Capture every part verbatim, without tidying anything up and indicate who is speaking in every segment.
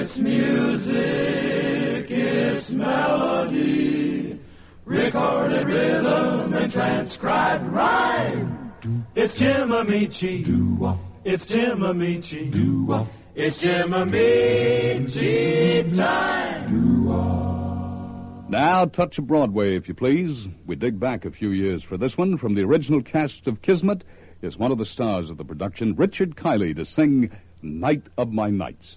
Speaker 1: It's music, it's melody, recorded rhythm and transcribed rhyme. It's Jim Amici. It's Jim Amici. It's Jim Amici time.
Speaker 2: Now, touch of Broadway, if you please. We dig back a few years for this one. From the original cast of Kismet is one of the stars of the production, Richard Kiley, to sing Night of My Nights.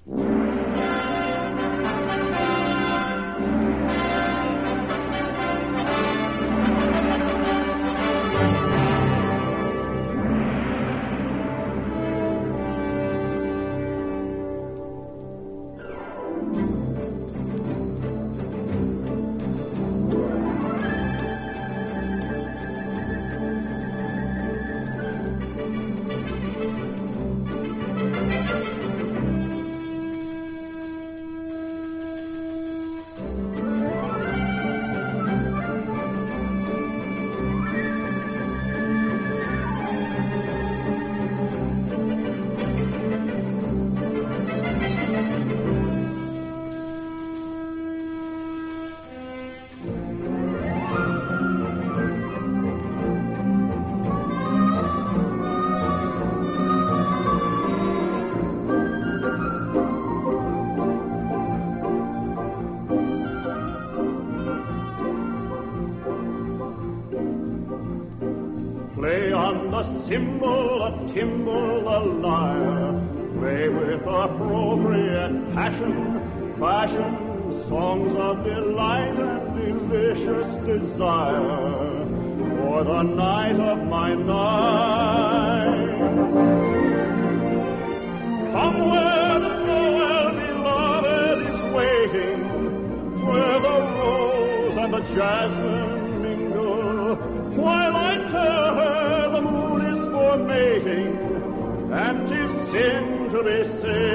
Speaker 3: Play on the cymbal, a timbrel, a lyre. Play with appropriate passion, fashion, songs of delight and delicious desire. For the night of my nights. Come where the so well-beloved is waiting, where the rose and the jasmine mingle, while I tell her the moon is for mating, and 'tis sin to be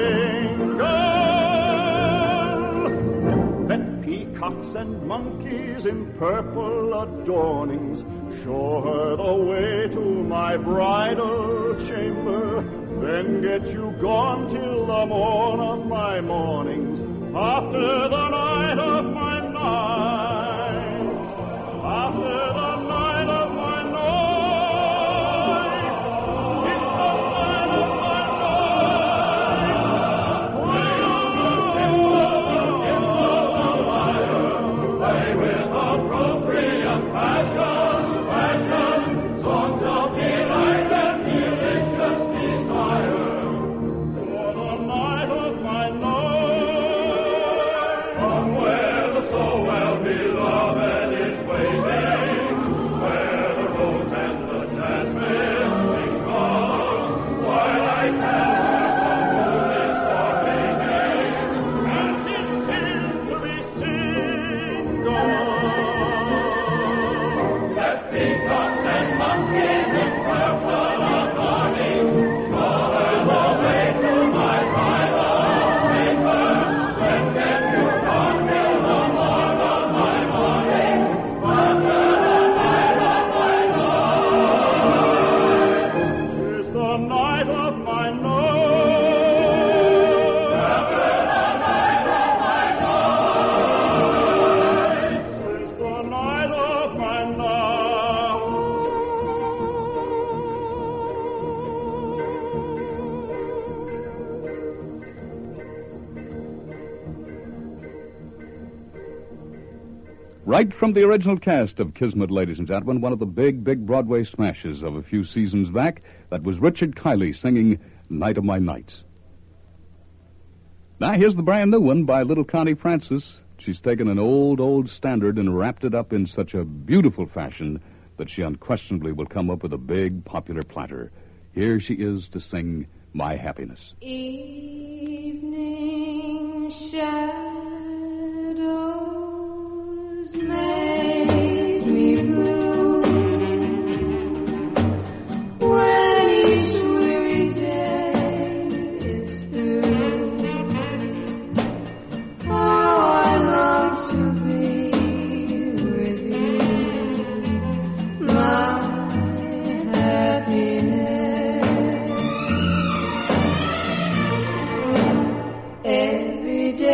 Speaker 3: single. Let peacocks and monkeys in purple adornings show her the way to my bridal chamber, then get you gone till the morn of my mornings, after the night of my nights, after the night of my nights, it's the night of my nights. Play with appropriate passion, passion, songs of delight and delicious desire. For the night of my night, from where the so well-beloved is waiting, where the rose and the jasmine mingle, while I tell her the moon is for mating, and 'tis sin to be single. Let peacocks and monkeys in purple adorning show her the way to my bridal chamber, then get you gone till the morn of my morning, after the night of my night. 'Tis the night of my night, after the night of my night. 'Tis the night of my night.
Speaker 2: Right from the original cast of Kismet, ladies and gentlemen, one of the big, big Broadway smashes of a few seasons back, that was Richard Kiley singing Night of My Nights. Now here's the brand new one by Little Connie Francis. She's taken an old, old standard and wrapped it up in such a beautiful fashion that she unquestionably will come up with a big, popular platter. Here she is to sing My Happiness.
Speaker 4: Evening shadows made me blue when each weary day is through. How I long to be with you, my happiness. Every day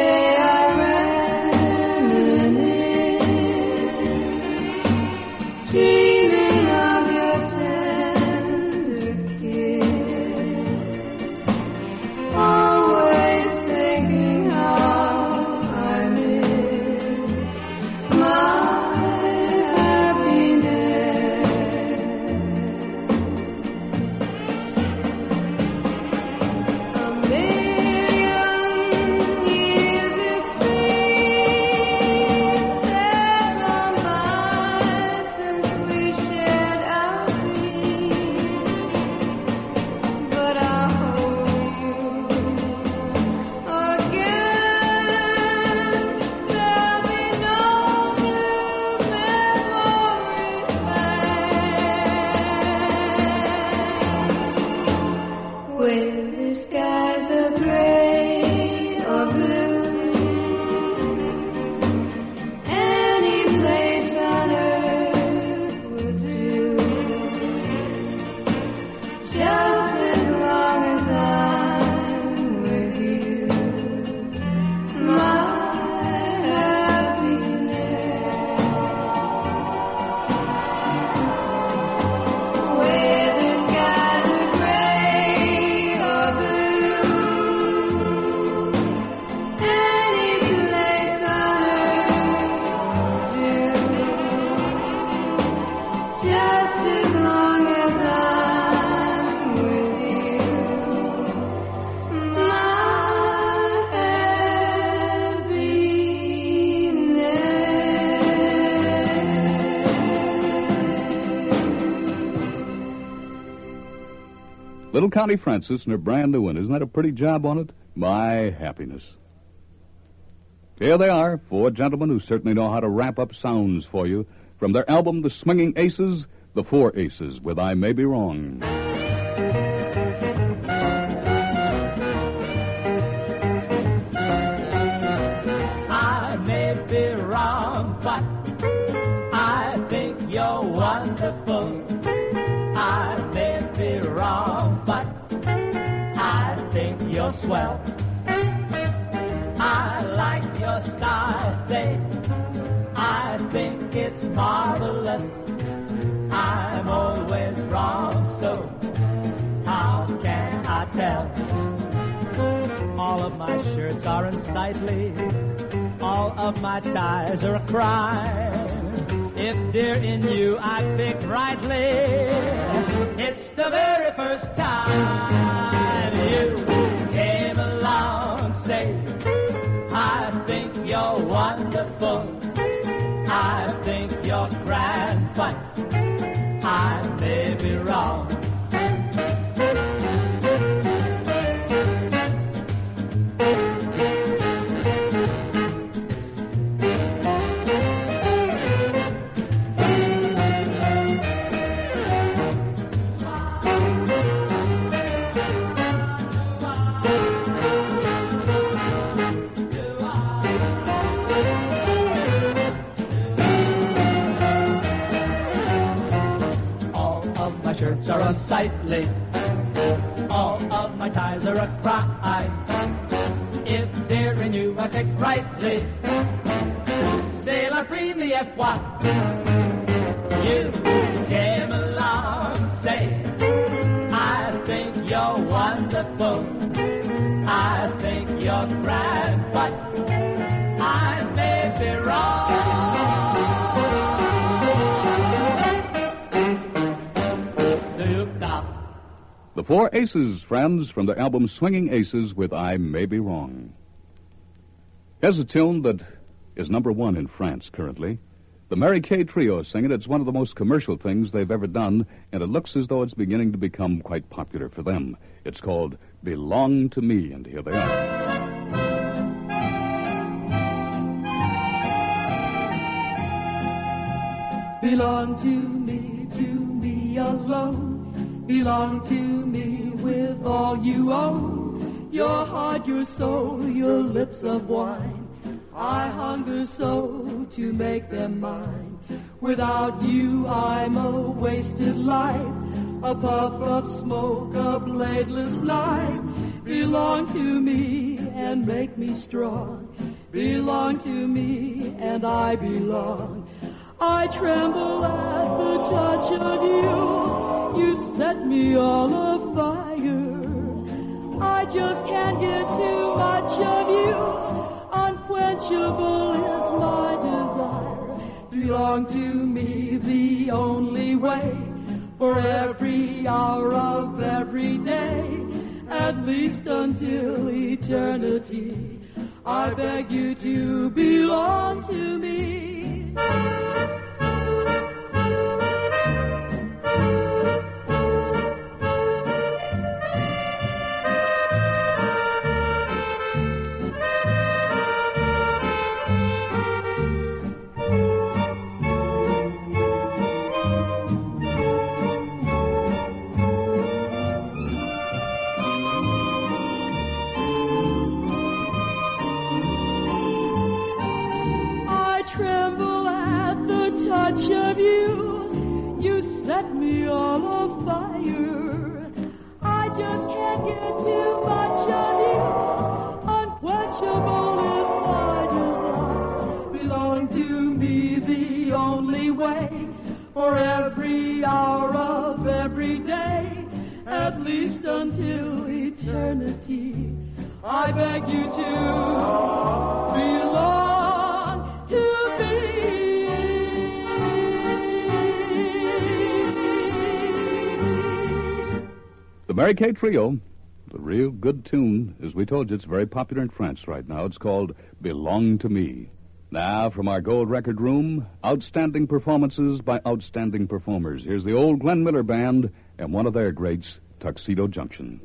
Speaker 2: Little Connie Francis and her brand new one. Isn't that a pretty job on it? My happiness. Here they are, four gentlemen who certainly know how to wrap up sounds for you. From their album, The Swinging Aces, The Four Aces, with I May Be Wrong.
Speaker 5: I may be wrong, but I think you're wonderful. I may be wrong, but I think you're swell. I like your style, say, I think it's marvelous. I'm always wrong, so how can I tell? All of my shirts are unsightly, all of my ties are a crime. If they're in you, I picked rightly. It's the very first time you came along, say, I think you're wonderful. I think you're grand, but I may be wrong. Shirts are unsightly, all of my ties are a crime. If they're in you, I pick rightly. C'est la première fois you came along, say, I think you're wonderful. I think you're grand, but I may be wrong.
Speaker 2: The Four Aces, friends, from their album Swinging Aces with I May Be Wrong. Here's a tune that is number one in France currently. The Mary Kay Trio sing it. It's one of the most commercial things they've ever done, and it looks as though it's beginning to become quite popular for them. It's called Belong to Me, and here they are.
Speaker 6: Belong to me, to me alone. Belong to me with all you own. Your heart, your soul, your lips of wine. I hunger so to make them mine. Without you, I'm a wasted life, a puff of smoke, a bladeless life. Belong to me and make me strong. Belong to me and I belong. I tremble at the touch of you. You set me all afire. I just can't get too much of you. Unquenchable is my desire. Belong to me the only way. For every hour of every day, at least until eternity, I beg you to belong to me. Tremble at the touch of you. You set me all afire. I just can't get too much of you. Unquenchable is my desire. Belong to me the only way. For every hour of every day, at least until eternity, I beg you to belong to me.
Speaker 2: The Mary Kay Trio, the real good tune. As we told you, it's very popular in France right now. It's called Belong to Me. Now, from our gold record room, outstanding performances by outstanding performers. Here's the old Glenn Miller Band and one of their greats, Tuxedo Junction.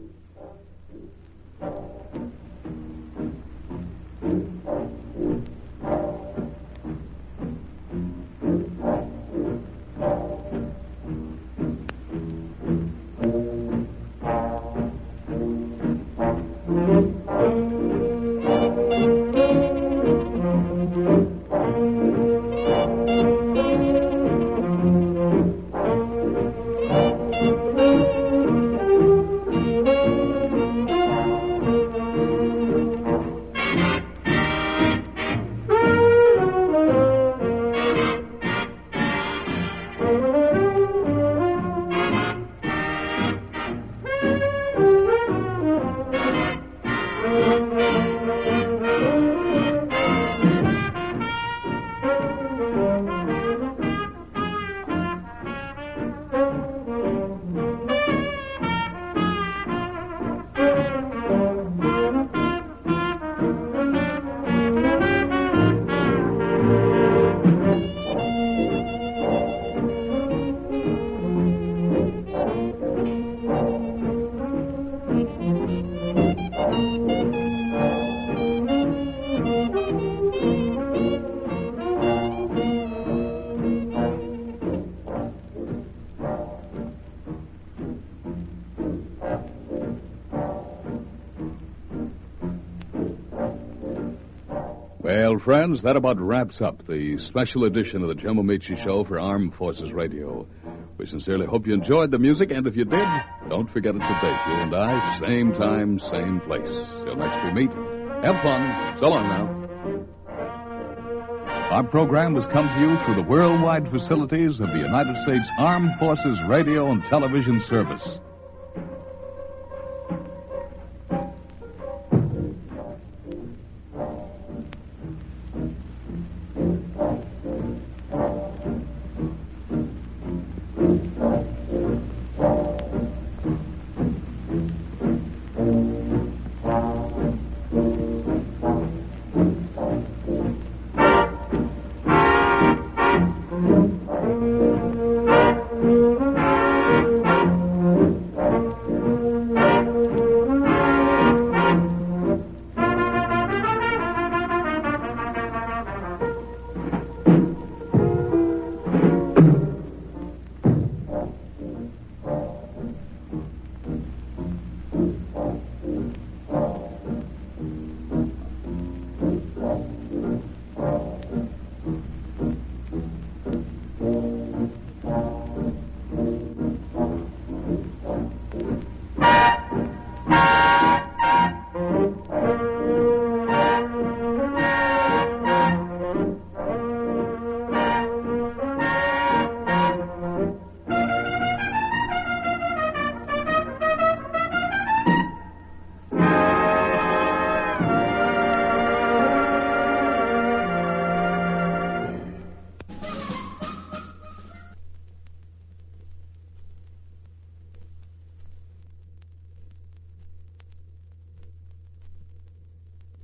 Speaker 2: Well, friends, that about wraps up the special edition of the Jim Ameche Show for Armed Forces Radio. We sincerely hope you enjoyed the music, and if you did, don't forget it's a date, you and I, same time, same place. Till next we meet, have fun. So long now. Our program has come to you through the worldwide facilities of the United States Armed Forces Radio and Television Service.